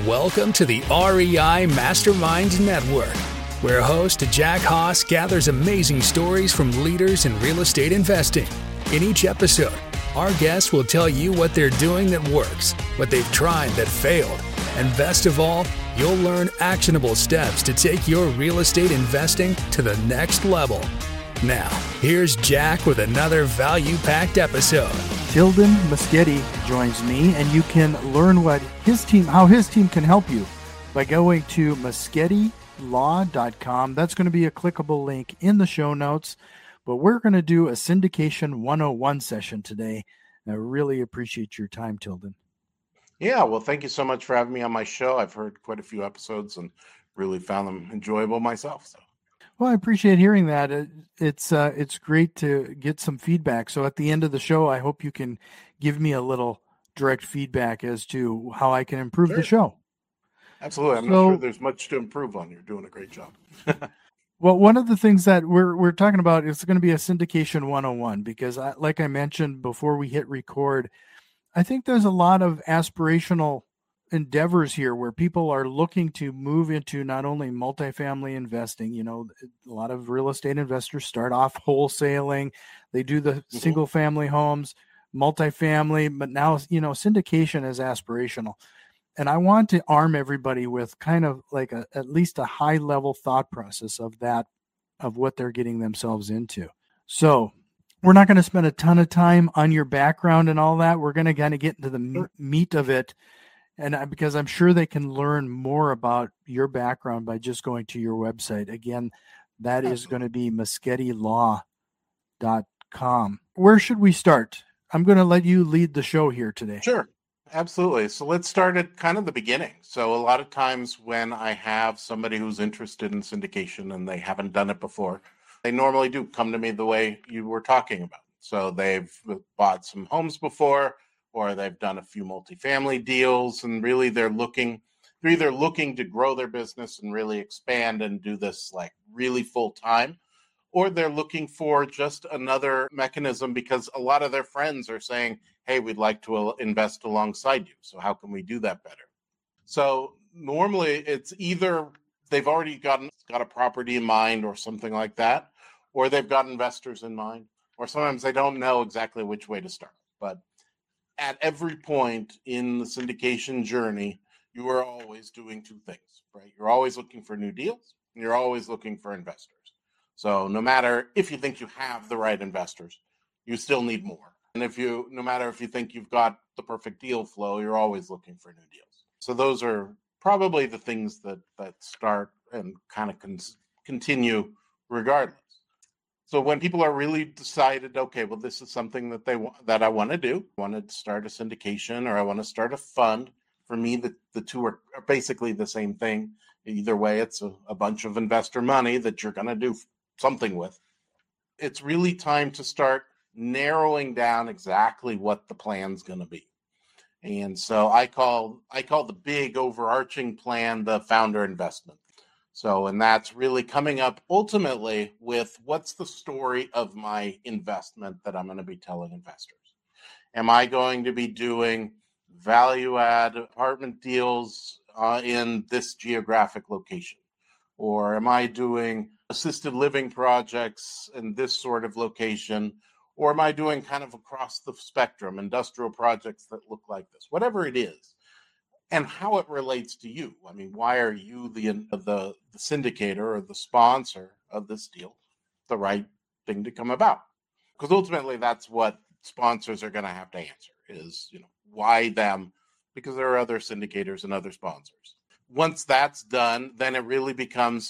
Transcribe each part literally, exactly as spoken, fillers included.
Welcome to the R E I Masterminds Network, where host Jack Haas gathers amazing stories from leaders in real estate investing. In each episode, our guests will tell you what they're doing that works, what they've tried that failed, and best of all, you'll learn actionable steps to take your real estate investing to the next level. Now, here's Jack with another value-packed episode. Tilden Moschetti joins me, and you can learn what his team, how his team can help you by going to moschetti law dot com. That's going to be a clickable link in the show notes. But we're going to do a syndication one oh one session today. And I really appreciate your time, Tilden. Yeah, well, thank you so much for having me on my show. I've heard quite a few episodes and really found them enjoyable myself. So. Well, I appreciate hearing that. It, it's uh, it's great to get some feedback. So at the end of the show, I hope you can give me a little direct feedback as to how I can improve Sure. the show. Absolutely. I'm So, not sure there's much to improve on. You're doing a great job. well, one of the things that we're we're talking about is going to be a syndication one oh one because, I, like I mentioned before we hit record, I think there's a lot of aspirational endeavors here where people are looking to move into not only multifamily investing. You know, a lot of real estate investors start off wholesaling. They do the mm-hmm. single family homes, multifamily, but now, you know, syndication is aspirational. And I want to arm everybody with kind of like a, at least a high level thought process of that, of what they're getting themselves into. So we're not going to spend a ton of time on your background and all that. We're going to kind of get into the Sure. meat of it. And I, because I'm sure they can learn more about your background by just going to your website. Again, that Absolutely. is going to be moschetti law dot com. Where should we start? I'm going to let you lead the show here today. Sure. Absolutely. So let's start at kind of the beginning. So a lot of times when I have somebody who's interested in syndication and they haven't done it before, they normally do come to me the way you were talking about. So they've bought some homes before, or they've done a few multifamily deals, and really they're looking, they're either looking to grow their business and really expand and do this like really full time, or they're looking for just another mechanism because a lot of their friends are saying, hey, we'd like to invest alongside you. So how can we do that better? So normally it's either they've already gotten got a property in mind or something like that, or they've got investors in mind, or sometimes they don't know exactly which way to start. But at every point in the syndication journey, you are always doing two things, right? You're always looking for new deals, and you're always looking for investors. So no matter if you think you have the right investors, you still need more. And if you, no matter if you think you've got the perfect deal flow, you're always looking for new deals. So those are probably the things that that start and kind of con- continue regardless. So when people are really decided, okay, well, this is something that they want, that I want to do, I want to start a syndication or I want to start a fund. For me, the, the two are, are basically the same thing. Either way, it's a, a bunch of investor money that you're going to do something with. It's really time to start narrowing down exactly what the plan's going to be. And so I call I call the big overarching plan the founder investment. So, and that's really coming up ultimately with what's the story of my investment that I'm going to be telling investors. Am I going to be doing value add apartment deals uh, in this geographic location? Or am I doing assisted living projects in this sort of location? Or am I doing kind of across the spectrum, industrial projects that look like this? Whatever it is. And how it relates to you. I mean, why are you the, the the syndicator or the sponsor of this deal the right thing to come about? Because ultimately, that's what sponsors are going to have to answer is, you know, why them? Because there are other syndicators and other sponsors. Once that's done, then it really becomes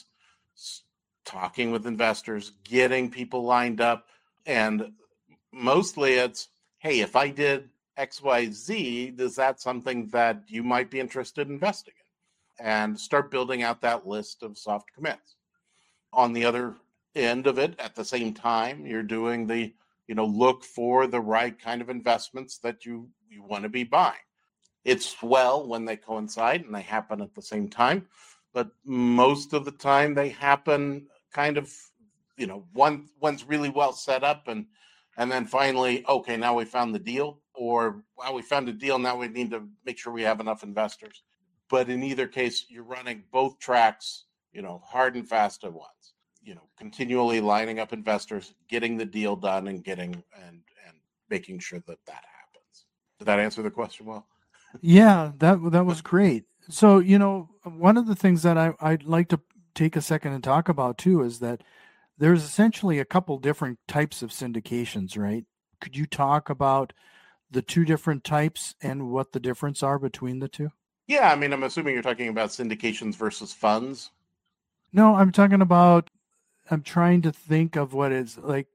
talking with investors, getting people lined up, and mostly it's, hey, if I did X Y Z, is that something that you might be interested in investing in? And start building out that list of soft commits. On the other end of it, at the same time, you're doing the, you know, look for the right kind of investments that you, you want to be buying. It's swell when they coincide and they happen at the same time, but most of the time they happen kind of, you know, one one's really well set up and and then finally, okay, now we found the deal. Or, well, we found a deal, now we need to make sure we have enough investors. But in either case, you're running both tracks, you know, hard and fast at once, you know, continually lining up investors, getting the deal done and getting and and making sure that that happens. Did that answer the question well? Yeah, that that was great. So, you know, one of the things that I, I'd like to take a second and talk about too is that there's essentially a couple different types of syndications, right? Could you talk about the two different types and what the difference are between the two? Yeah, I mean, I'm assuming you're talking about syndications versus funds. No, I'm talking about, I'm trying to think of what is like,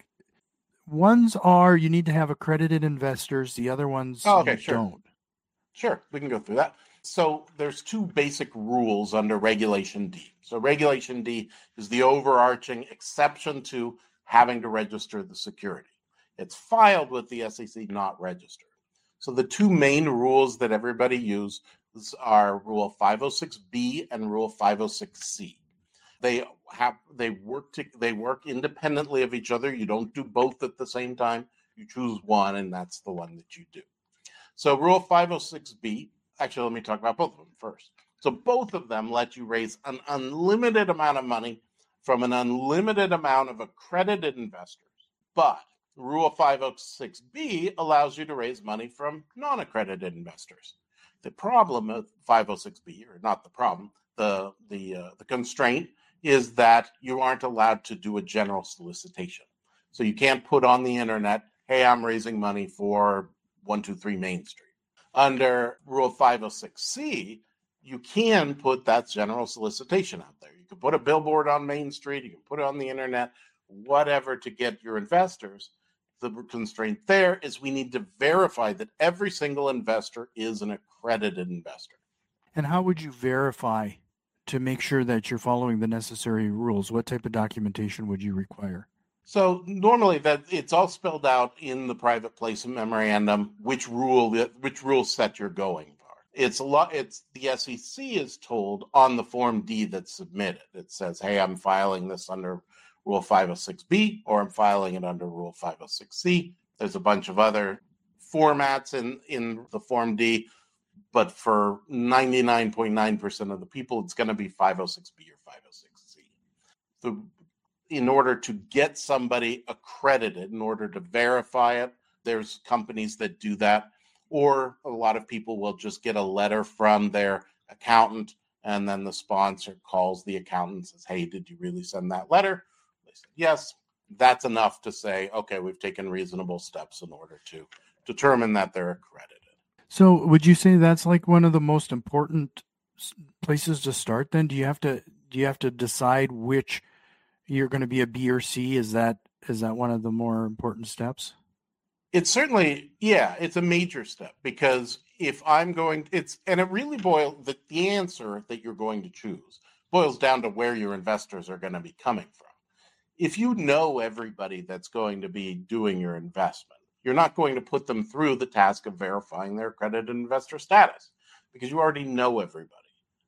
ones are you need to have accredited investors, the other ones oh, okay, you sure. don't. Sure, we can go through that. So there's two basic rules under Regulation D. So Regulation D is the overarching exception to having to register the security. It's filed with the S E C, not registered. So the two main rules that everybody uses are Rule five oh six B and Rule five oh six C. They have they work to, they work independently of each other. You don't do both at the same time. You choose one, and that's the one that you do. So Rule five oh six B, actually, let me talk about both of them first. So both of them let you raise an unlimited amount of money from an unlimited amount of accredited investors. But Rule five oh six B allows you to raise money from non-accredited investors. The problem with five oh six B, or not the problem, the the uh, the constraint is that you aren't allowed to do a general solicitation. So you can't put on the internet, hey, I'm raising money for one two three Main Street. Under Rule five oh six C, you can put that general solicitation out there. You can put a billboard on Main Street, you can put it on the internet, whatever to get your investors. The constraint there is we need to verify that every single investor is an accredited investor. And how would you verify to make sure that you're following the necessary rules? What type of documentation would you require? So normally that it's all spelled out in the private placement memorandum, which rule which rule set you're going for. It's a lot. It's the S E C is told on the Form D that's submitted. It says, "Hey, I'm filing this under Rule five oh six B, or I'm filing it under Rule five oh six C." There's a bunch of other formats in in the Form D, but for ninety-nine point nine percent of the people, it's going to be five oh six B or five oh six C. The In order to get somebody accredited, in order to verify it, there's companies that do that. Or a lot of people will just get a letter from their accountant, and then the sponsor calls the accountant and says, hey, did you really send that letter? They said, yes. That's enough to say, okay, we've taken reasonable steps in order to determine that they're accredited. So would you say that's like one of the most important places to start then? Do you have to do you have to decide which you're going to be a B or C? Is that is that one of the more important steps? It's certainly, yeah, it's a major step, because if I'm going, it's, and it really boils, the, the answer that you're going to choose boils down to where your investors are going to be coming from. If you know everybody that's going to be doing your investment, you're not going to put them through the task of verifying their accredited investor status, because you already know everybody.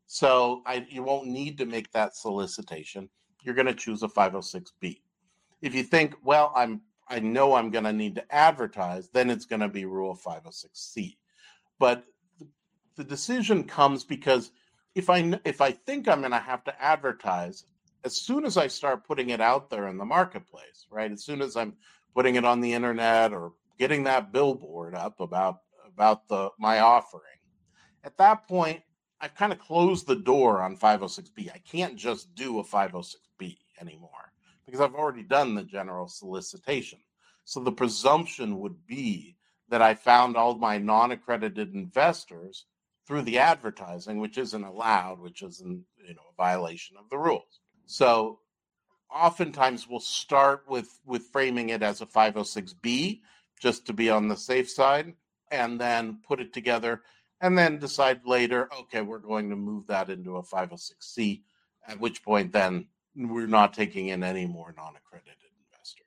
So I, you won't need to make that solicitation. You're going to choose a five oh six B. If you think, well, I'm I know I'm going to need to advertise, then it's going to be Rule five oh six C. But the, the decision comes because if I if I think I'm going to have to advertise, as soon as I start putting it out there in the marketplace, right? As soon as I'm putting it on the internet or getting that billboard up about about the my offering, at that point, I've kind of closed the door on five oh six B. I can't just do a five oh six B anymore, because I've already done the general solicitation. So the presumption would be that I found all my non-accredited investors through the advertising, which isn't allowed, which is in, you know, a violation of the rules. So oftentimes we'll start with, with framing it as a five oh six B, just to be on the safe side, and then put it together, and then decide later, okay, we're going to move that into a five oh six C, at which point then we're not taking in any more non-accredited investors.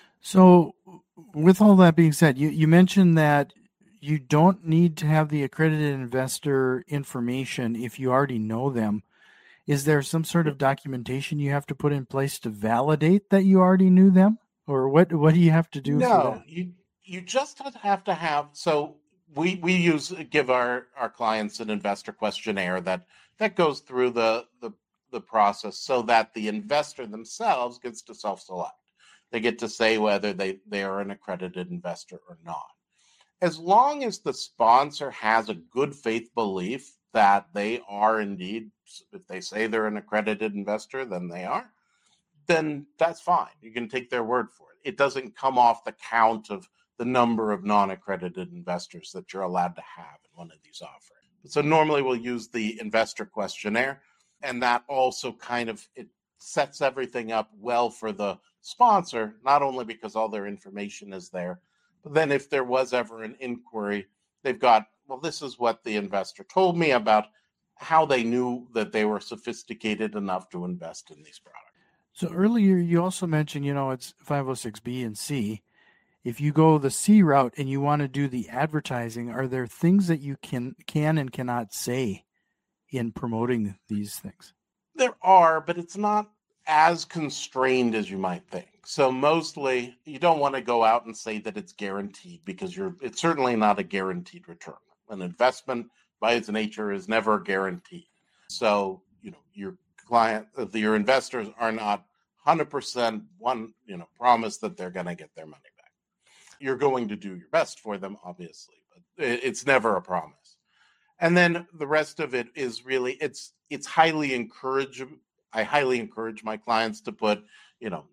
So with all that being said, you, you mentioned that you don't need to have the accredited investor information if you already know them. Is there some sort of documentation you have to put in place to validate that you already knew them? Or what, what do you have to do no, for that? you, you just have to have, so we we use give our, our clients an investor questionnaire that that goes through the, the the process so that the investor themselves gets to self-select. They get to say whether they, they are an accredited investor or not. As long as the sponsor has a good faith belief that they are indeed, if they say they're an accredited investor, then they are, then that's fine. You can take their word for it. It doesn't come off the count of the number of non-accredited investors that you're allowed to have in one of these offerings. So normally we'll use the investor questionnaire, and that also kind of, it sets everything up well for the sponsor, not only because all their information is there, but then if there was ever an inquiry, they've got, well, this is what the investor told me about how they knew that they were sophisticated enough to invest in these products. So earlier you also mentioned, you know, it's five oh six B and C. If you go the C route and you want to do the advertising, are there things that you can can and cannot say in promoting these things? There are, but it's not as constrained as you might think. So mostly you don't want to go out and say that it's guaranteed, because you're it's certainly not a guaranteed return. An investment by its nature is never guaranteed. So, you know, your client, your investors are not one hundred percent one, you know, promise that they're going to get their money back. You're going to do your best for them, obviously, but it's never a promise. And then the rest of it is really, it's it's highly encouraged. I highly encourage my clients to put, you know,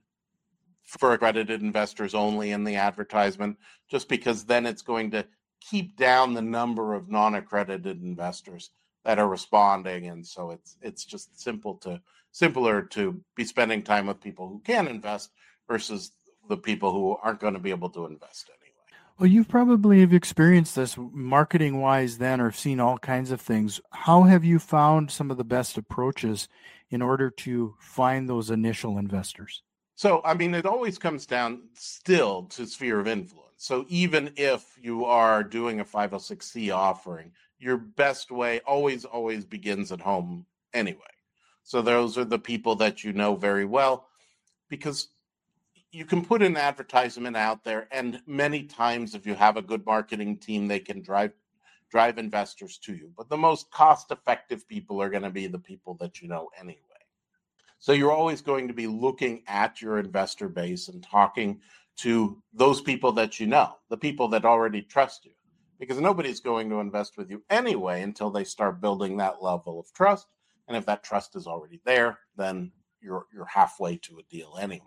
for accredited investors only in the advertisement, just because then it's going to keep down the number of non-accredited investors that are responding. And so it's it's just simple to simpler to be spending time with people who can invest versus the people who aren't going to be able to invest anyway. Well, you probably have experienced this marketing wise then, or seen all kinds of things. How have you found some of the best approaches in order to find those initial investors? So, I mean, it always comes down still to sphere of influence. So even if you are doing a five oh six C offering, your best way always, always begins at home anyway. So those are the people that you know very well, because you can put an advertisement out there, and many times if you have a good marketing team, they can drive drive investors to you. But the most cost-effective people are going to be the people that you know anyway. So you're always going to be looking at your investor base and talking to those people that you know, the people that already trust you, because nobody's going to invest with you anyway until they start building that level of trust. And if that trust is already there, then you're you're halfway to a deal anyway.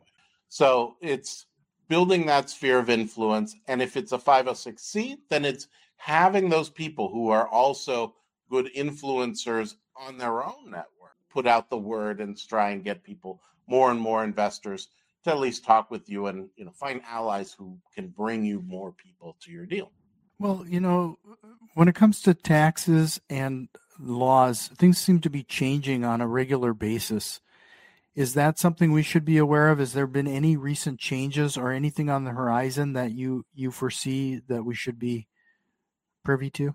So it's building that sphere of influence. And if it's a five oh six C, then it's having those people who are also good influencers on their own network put out the word and try and get people, more and more investors, to at least talk with you and, you know, find allies who can bring you more people to your deal. Well, you know, when it comes to taxes and laws, things seem to be changing on a regular basis. Is that something we should be aware of? Has there been any recent changes or anything on the horizon that you, you foresee that we should be privy to?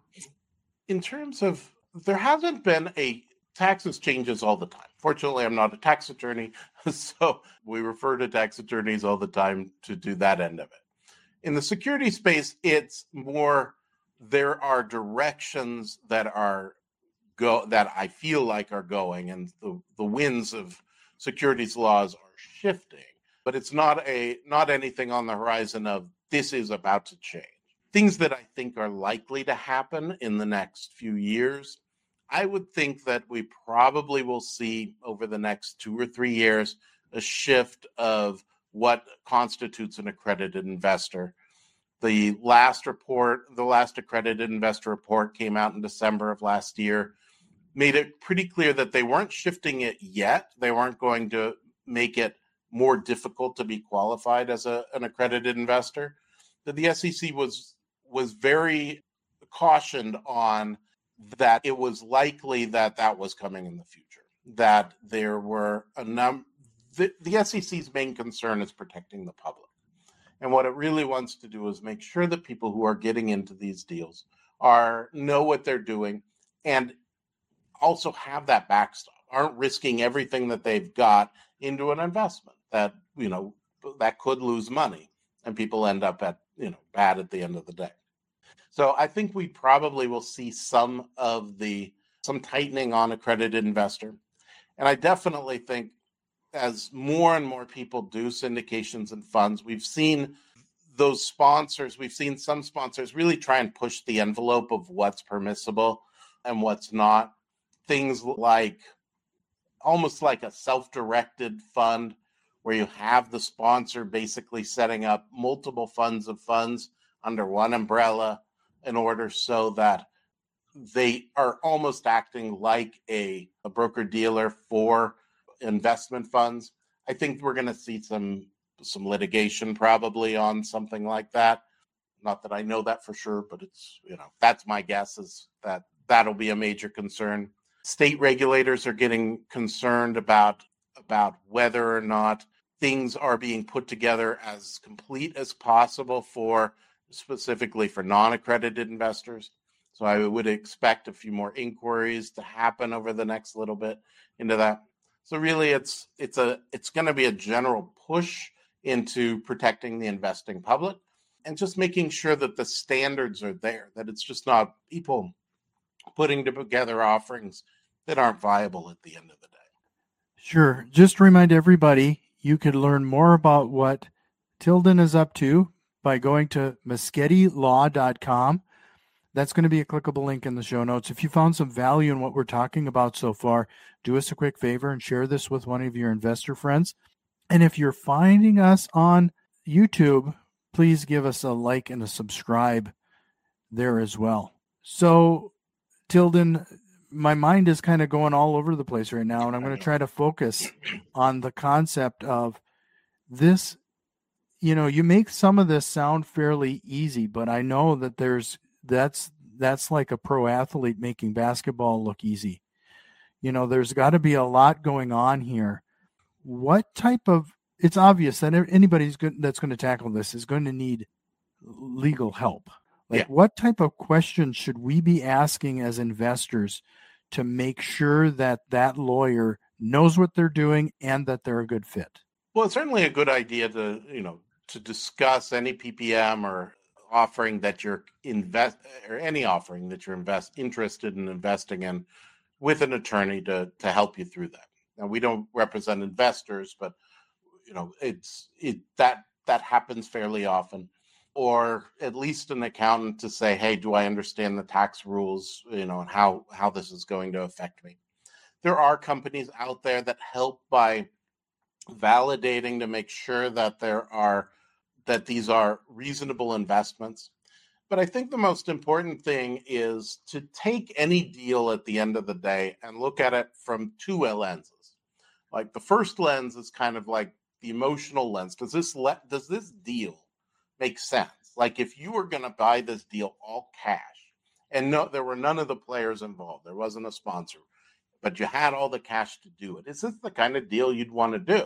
In terms of, there hasn't been a, taxes changes all the time. Fortunately, I'm not a tax attorney, so we refer to tax attorneys all the time to do that end of it. In the security space, it's more, there are directions that are go that I feel like are going, and the, the winds of securities laws are shifting, but it's not a not anything on the horizon of this is about to change. Things that I think are likely to happen in the next few years, I would think that we probably will see over the next two or three years a shift of what constitutes an accredited investor. The last report, the last accredited investor report came out in December of last year, made it pretty clear that they weren't shifting it yet. They weren't going to make it more difficult to be qualified as a, an accredited investor. That the S E C was was very cautioned on that it was likely that that was coming in the future, that there were a number, the, the S E C's main concern is protecting the public. And what it really wants to do is make sure that people who are getting into these deals are know what they're doing and also have that backstop, aren't risking everything that they've got into an investment that, you know, that could lose money and people end up at, you know, bad at the end of the day. So I think we probably will see some of the some tightening on accredited investor. And I definitely think as more and more people do syndications and funds, we've seen those sponsors, we've seen some sponsors really try and push the envelope of what's permissible and what's not. Things like almost like a self-directed fund where you have the sponsor basically setting up multiple funds of funds under one umbrella in order so that they are almost acting like a, a broker-dealer for investment funds. I think we're going to see some some litigation probably on something like that. Not that I know that for sure, but it's, you know, that's my guess, is that that'll be a major concern. State regulators are getting concerned about about whether or not things are being put together as complete as possible for specifically for non-accredited investors. So I would expect a few more inquiries to happen over the next little bit into that. So really it's it's a it's going to be a general push into protecting the investing public and just making sure that the standards are there, that it's just not people putting together offerings that aren't viable at the end of the day. Sure. Just to remind everybody, you could learn more about what Tilden is up to by going to Moschetti Law dot com. That's going to be a clickable link in the show notes. If you found some value in what we're talking about so far, do us a quick favor and share this with one of your investor friends. And if you're finding us on YouTube, please give us a like and a subscribe there as well. So, Tilden, my mind is kind of going all over the place right now, and I'm going to try to focus on the concept of this. You know, you make some of this sound fairly easy, but I know that there's that's that's like a pro athlete making basketball look easy. You know, there's got to be a lot going on here. What type of, it's obvious that anybody's good that's going to tackle this is going to need legal help. Like, yeah. What type of questions should we be asking as investors to make sure that that lawyer knows what they're doing and that they're a good fit? Well, it's certainly a good idea to, you know, to discuss any P P M or offering that you're invest or any offering that you're invest interested in investing in with an attorney to to help you through that. Now, we don't represent investors, but you know, it's it that that happens fairly often. Or at least an accountant to say, hey, do I understand the tax rules, you know, and how how this is going to affect me? There are companies out there that help by validating to make sure that there are that these are reasonable investments. But I think the most important thing is to take any deal at the end of the day and look at it from two lenses. Like the first lens is kind of like the emotional lens. Does this le- does this deal make sense? Like if you were going to buy this deal all cash and no, there were none of the players involved, there wasn't a sponsor, but you had all the cash to do it. Is this the kind of deal you'd want to do?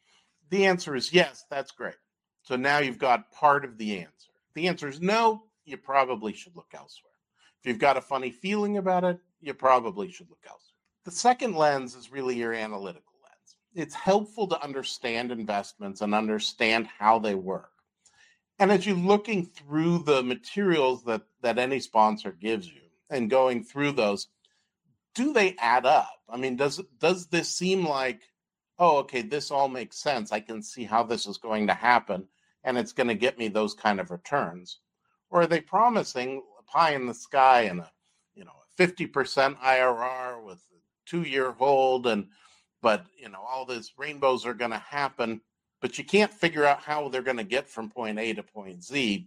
The answer is yes, that's great. So now you've got part of the answer. If the answer is no, you probably should look elsewhere. If you've got a funny feeling about it, you probably should look elsewhere. The second lens is really your analytical lens. It's helpful to understand investments and understand how they work. And as you're looking through the materials that, that any sponsor gives you and going through those, do they add up? I mean, does does this seem like, oh, okay, this all makes sense. I can see how this is going to happen, and it's going to get me those kind of returns. Or are they promising a pie in the sky and a, you know, a fifty percent I R R with a two-year hold, and but you know all these rainbows are going to happen, but you can't figure out how they're going to get from point A to point Z?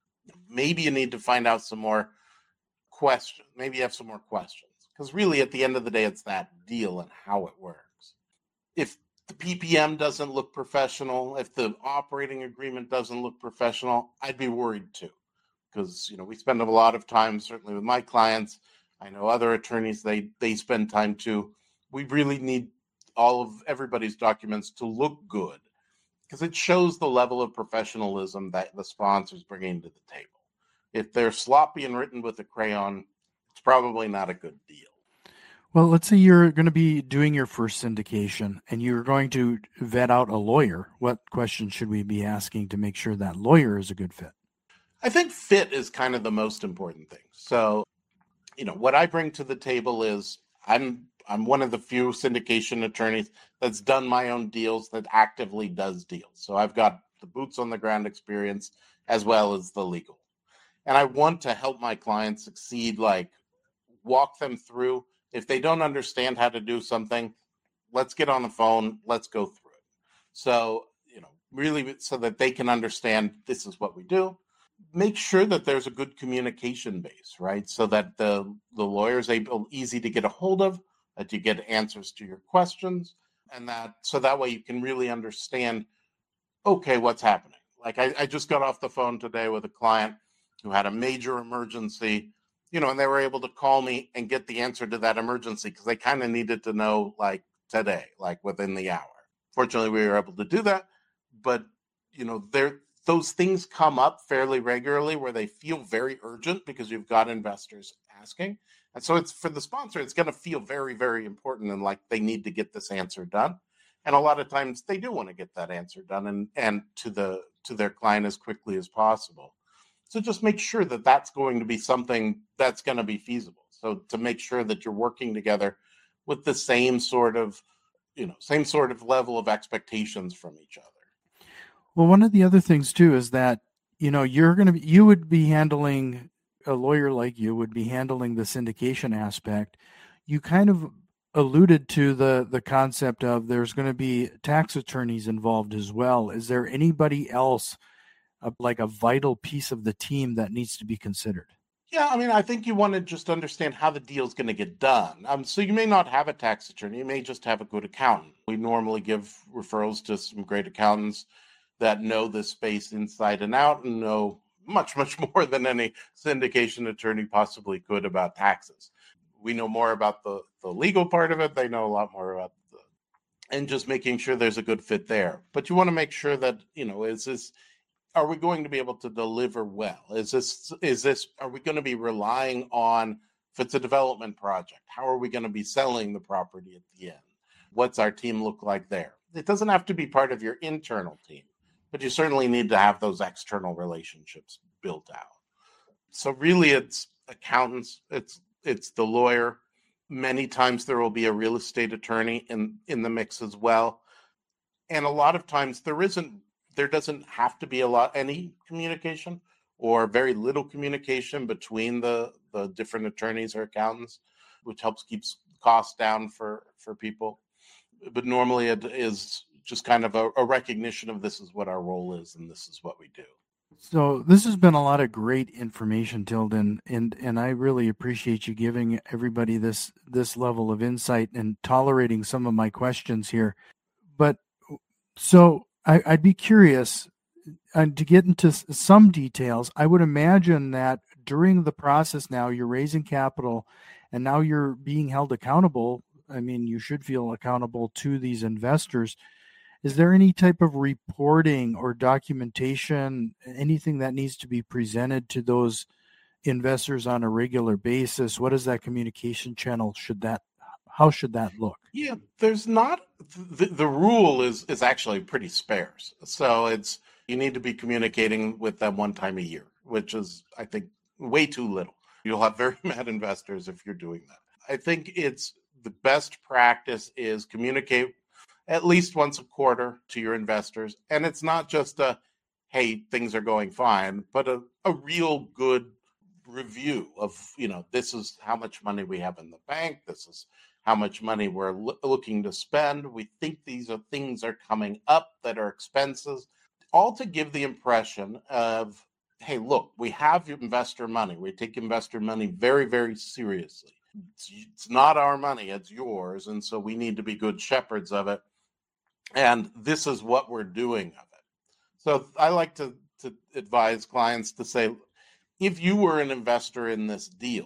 Maybe you need to find out some more questions. Maybe you have some more questions. Because really, at the end of the day, it's that deal and how it works. If the P P M doesn't look professional, if the operating agreement doesn't look professional, I'd be worried too. Because, you know, we spend a lot of time, certainly with my clients. I know other attorneys, they they spend time too. We really need all of everybody's documents to look good, because it shows the level of professionalism that the sponsor's bringing to the table. If they're sloppy and written with a crayon, it's probably not a good deal. Well, let's say you're going to be doing your first syndication and you're going to vet out a lawyer. What questions should we be asking to make sure that lawyer is a good fit? I think fit is kind of the most important thing. So, you know, what I bring to the table is I'm I'm one of the few syndication attorneys that's done my own deals, that actively does deals. So I've got the boots on the ground experience as well as the legal. And I want to help my clients succeed, like walk them through. If they don't understand how to do something, let's get on the phone, let's go through it. So, you know, really so that they can understand this is what we do. Make sure that there's a good communication base, right? So that the, the lawyer is able, easy to get a hold of, that you get answers to your questions, and that so that way you can really understand, okay, what's happening. Like I, I just got off the phone today with a client who had a major emergency, you know, and they were able to call me and get the answer to that emergency because they kind of needed to know like today, like within the hour. Fortunately, we were able to do that, but you know, there those things come up fairly regularly where they feel very urgent because you've got investors asking. And so it's for the sponsor, it's going to feel very, very important and like they need to get this answer done. And a lot of times they do want to get that answer done and, and to the to their client as quickly as possible. So just make sure that that's going to be something that's going to be feasible. So to make sure that you're working together with the same sort of, you know, same sort of level of expectations from each other. Well, one of the other things too is that, you know, you're going to be, you would be handling, a lawyer like you would be handling the syndication aspect. You kind of alluded to the, the concept of there's going to be tax attorneys involved as well. Is there anybody else, uh, like a vital piece of the team that needs to be considered? Yeah, I mean, I think you want to just understand how the deal is going to get done. Um, so you may not have a tax attorney. You may just have a good accountant. We normally give referrals to some great accountants that know this space inside and out and know much, much more than any syndication attorney possibly could about taxes. We know more about the, the legal part of it. They know a lot more about the, and just making sure there's a good fit there. But you want to make sure that, you know, is this, are we going to be able to deliver well? Is this, is this, are we going to be relying on, if it's a development project, how are we going to be selling the property at the end? What's our team look like there? It doesn't have to be part of your internal team, but you certainly need to have those external relationships built out. So really it's accountants, it's it's the lawyer. Many times there will be a real estate attorney in, in the mix as well. And a lot of times there isn't, there doesn't have to be a lot, any communication or very little communication between the, the different attorneys or accountants, which helps keep costs down for, for people. But normally it is just kind of a, a recognition of this is what our role is and this is what we do. So this has been a lot of great information, Tilden, and and I really appreciate you giving everybody this this level of insight and tolerating some of my questions here. But so I, I'd be curious, and to get into some details, I would imagine that during the process now you're raising capital and now you're being held accountable. I mean, you should feel accountable to these investors. Is there any type of reporting or documentation, anything that needs to be presented to those investors on a regular basis? What is that communication channel? Should that, how should that look? Yeah, there's not, the, the rule is, is actually pretty sparse. So it's, you need to be communicating with them one time a year, which is, I think, way too little. You'll have very mad investors if you're doing that. I think it's the best practice is communicate at least once a quarter to your investors. And it's not just a, hey, things are going fine, but a, a real good review of, you know, this is how much money we have in the bank. This is how much money we're lo- looking to spend. We think these are things are coming up that are expenses, all to give the impression of, hey, look, we have investor money. We take investor money very, very seriously. It's, it's not our money, it's yours. And so we need to be good shepherds of it. And this is what we're doing of it. So I like to, to advise clients to say, if you were an investor in this deal,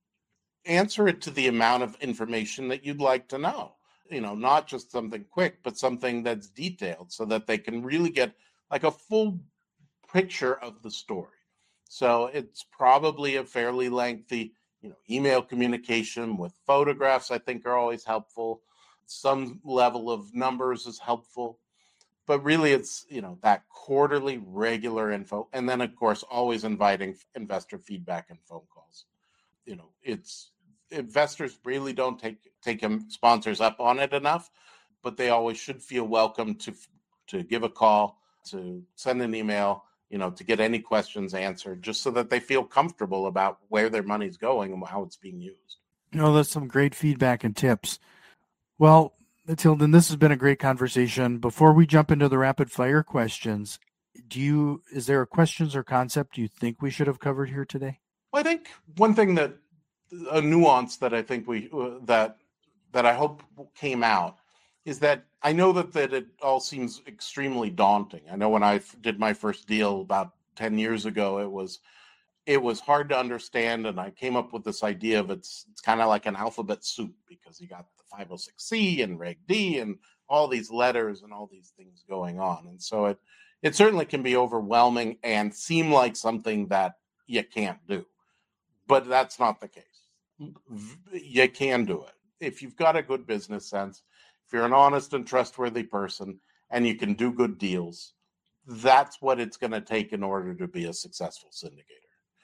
answer it to the amount of information that you'd like to know. You know, not just something quick, but something that's detailed so that they can really get like a full picture of the story. So it's probably a fairly lengthy, you know, email communication with photographs, I think are always helpful. Some level of numbers is helpful, But really, it's, you know, that quarterly regular info. And then, of course, always inviting investor feedback and phone calls. You know, it's investors really don't take take sponsors up on it enough, but they always should feel welcome to to give a call, to send an email, you know, to get any questions answered, just so that they feel comfortable about where their money's going and how it's being used. You know, that's some great feedback and tips. Well, Tilden, this has been a great conversation. Before we jump into the rapid fire questions, do you is there a questions or concept you think we should have covered here today? Well, I think one thing that a nuance that I think we uh, that that I hope came out is that I know that, that it all seems extremely daunting. I know when I f- did my first deal about ten years ago, it was it was hard to understand, and I came up with this idea of it's it's kind of like an alphabet soup, because you got the five oh six C and Reg D and all these letters and all these things going on. And so it it certainly can be overwhelming and seem like something that you can't do. But that's not the case. You can do it. If you've got a good business sense, if you're an honest and trustworthy person, and you can do good deals, that's what it's going to take in order to be a successful syndicator.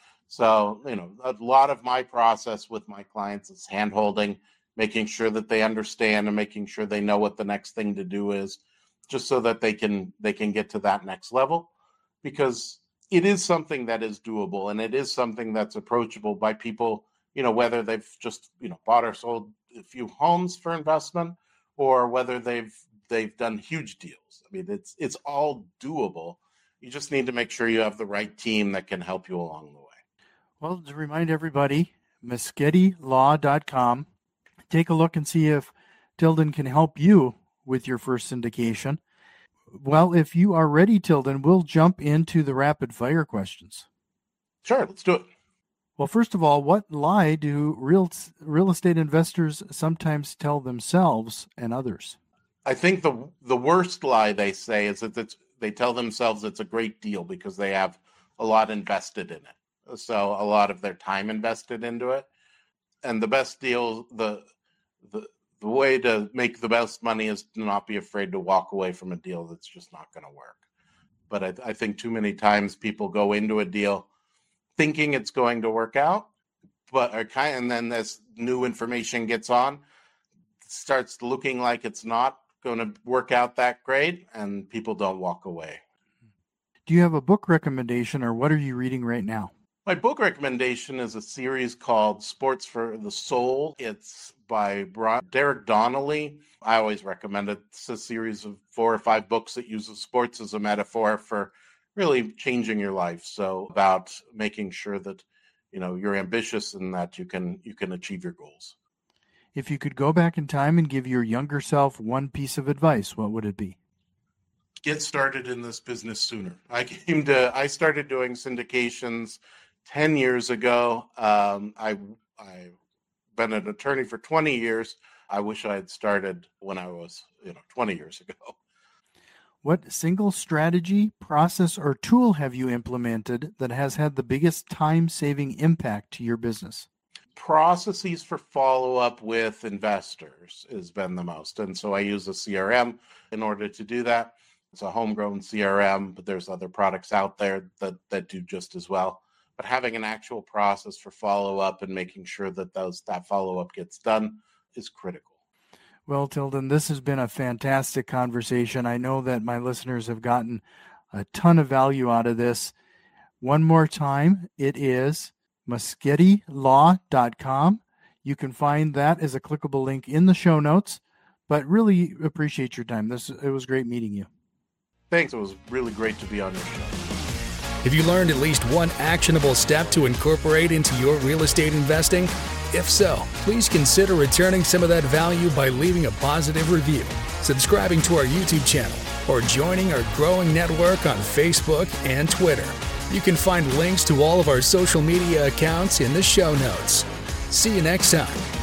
So, you know, a lot of my process with my clients is hand-holding, making sure that they understand and making sure they know what the next thing to do is, just so that they can they can get to that next level. Because it is something that is doable, and it is something that's approachable by people, you know, whether they've just, you know, bought or sold a few homes for investment, or whether they've they've done huge deals. I mean, it's it's all doable. You just need to make sure you have the right team that can help you along the way. Well, to remind everybody, Moschetti Law dot com. Take a look and see if Tilden can help you with your first syndication. Well, if you are ready, Tilden, we'll jump into the rapid fire questions. Sure, let's do it. Well, first of all, what lie do real real estate investors sometimes tell themselves and others? I think the the worst lie they say is that it's, they tell themselves it's a great deal because they have a lot invested in it. So a lot of their time invested into it. And the best deal, the the the way to make the best money is to not be afraid to walk away from a deal that's just not going to work. But I, I think too many times people go into a deal thinking it's going to work out, but are kind and then as new information gets on, it starts looking like it's not going to work out that great, and people don't walk away. Do you have a book recommendation, or what are you reading right now? My book recommendation is a series called Sports for the Soul. It's by Derek Donnelly. I always recommend it. It's a series of four or five books that uses sports as a metaphor for really changing your life. So about making sure that, you know, you're ambitious and that you can you can achieve your goals. If you could go back in time and give your younger self one piece of advice, what would it be? Get started in this business sooner. I came to I started doing syndications ten years ago. Um, I, I've been an attorney for twenty years. I wish I had started when I was, you know, twenty years ago. What single strategy, process, or tool have you implemented that has had the biggest time-saving impact to your business? Processes for follow-up with investors has been the most. And so I use a C R M in order to do that. It's a homegrown C R M, but there's other products out there that, that do just as well. But having an actual process for follow-up and making sure that those that follow-up gets done is critical. Well, Tilden, this has been a fantastic conversation. I know that my listeners have gotten a ton of value out of this. One more time, it is Moschetti Law dot com. You can find that as a clickable link in the show notes, but really appreciate your time. This it was great meeting you. Thanks. It was really great to be on your show. Have you learned at least one actionable step to incorporate into your real estate investing? If so, please consider returning some of that value by leaving a positive review, subscribing to our YouTube channel, or joining our growing network on Facebook and Twitter. You can find links to all of our social media accounts in the show notes. See you next time.